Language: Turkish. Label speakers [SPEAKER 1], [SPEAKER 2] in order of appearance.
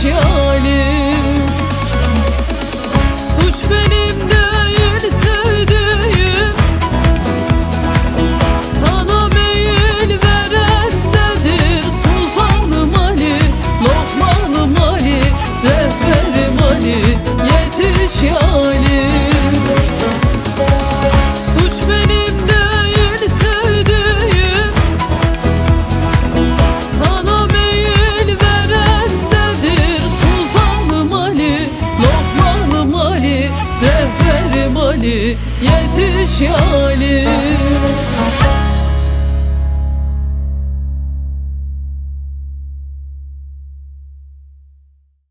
[SPEAKER 1] yetiş yalim. Suç benim değil sevdiğim, sana meyil verendedir. Sultanım Ali, Lokmanım Ali, rehberim Ali, yetiş yalim. Suç benim değil sevdiğim, sana meyil verendedir. Sultanım Ali, Lokmanım Ali, rehberim Ali, yetiş yalim.